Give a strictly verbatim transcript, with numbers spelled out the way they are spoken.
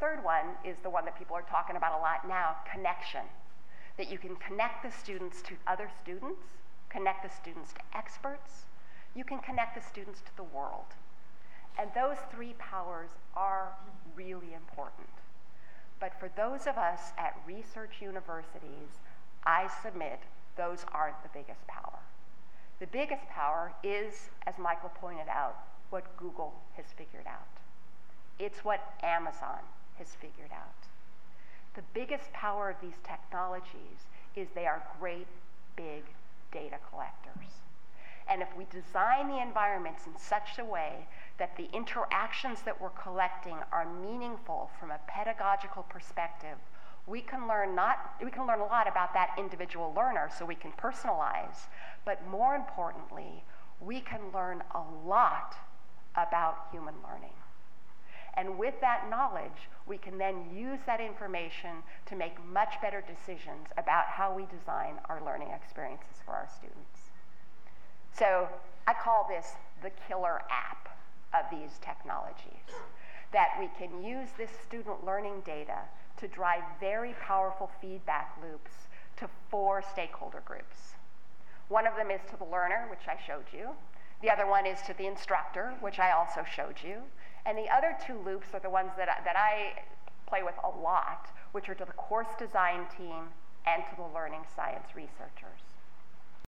third one is the one that people are talking about a lot now, connection. That you can connect the students to other students, connect the students to experts, you can connect the students to the world. And those three powers are really important. But for those of us at research universities, I submit those aren't the biggest power. The biggest power is, as Michael pointed out, what Google has figured out. It's what Amazon has figured out. The biggest power of these technologies is they are great, big data collectors. And if we design the environments in such a way that the interactions that we're collecting are meaningful from a pedagogical perspective, we can learn not, we can learn a lot about that individual learner so we can personalize, but more importantly, we can learn a lot about human learning. And with that knowledge, we can then use that information to make much better decisions about how we design our learning experiences for our students. So I call this the killer app of these technologies, that we can use this student learning data to drive very powerful feedback loops to four stakeholder groups. One of them is to the learner, which I showed you. The other one is to the instructor, which I also showed you. And the other two loops are the ones that I, that I play with a lot, which are to the course design team and to the learning science researchers.